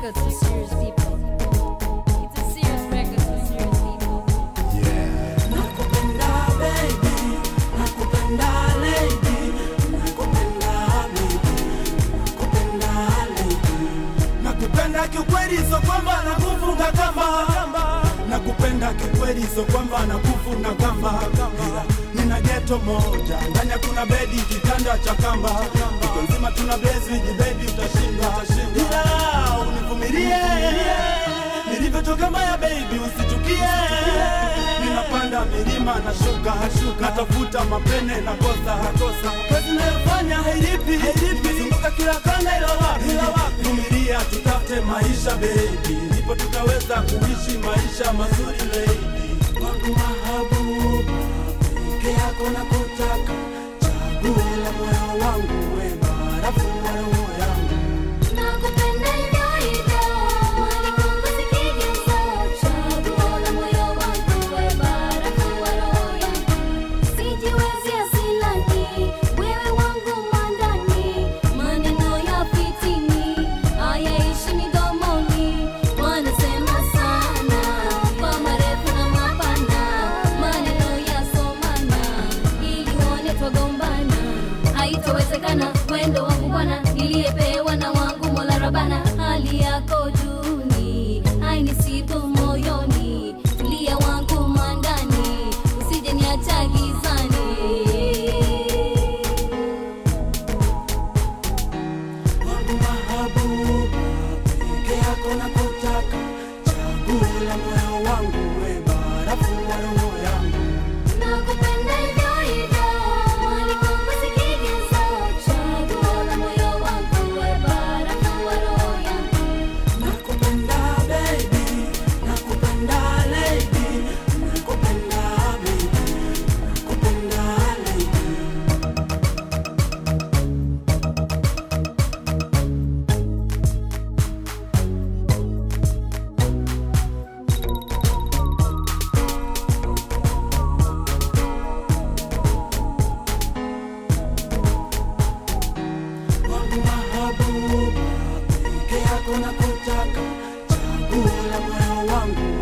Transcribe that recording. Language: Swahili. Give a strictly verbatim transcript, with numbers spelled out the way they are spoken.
record for serious people. It's a serious record for serious people. Yeah. Nakupenda baby, nakupenda lady, nakupenda baby, nakupenda lady. Nakupenda kiukweli so kwamba nakufunga kamba. Nakupenda kiukweli so kwamba nakufunga kamba. Nina ghetto moja, ndani kuna bedi kitanda cha kamba. Iko nzima tuna blaze with baby utashinda. Ila univumilie, nilivyotoka mbaya baby usichukie. Ninapanda milima na shuka, natafuta mapene na kosa. Kazi nayofanya hailipi, zunguka kila kona ila wapi. Vumilia tutafute maisha baby, ndipo tutaweza kuishi maisha mazuri lady. Wangu mahabuba, peke yako nakutaka, chaguo la moyo wangu, we barafu wa roho yangu. Nakupenda hivyo hivyo, walikumba sikigezo, chaguo la moyo wangu, we barafu wa roho yangu. Sijiwezi asilani, wewe wangu mandani, maneno ya fitini, hayaishi midomoni. Wanasema sana, kwa marefu na mapana, maneno ya somana, ili uone twagombana. Haitowezekana, wendo wangu bwana, niliyepewa na wangu Mola Rabana. Hali yako duni, hainisibu moyoni, tulia wangu mandani, usije niacha gizani. Wangu mahabuba, peke yako nakutaka, chaguo la moyo wangu, we barafu wa roho yangu. Nakupenda hivyo hivyo, walikumba sikigezo, chaguo la moyo wangu, we barafu wa roho yangu. Nakupenda baby, nakupenda lady, nakupenda baby, nakupenda lady. Wangu mahabuba, peke yako nakutaka, chaguo la moyo wangu,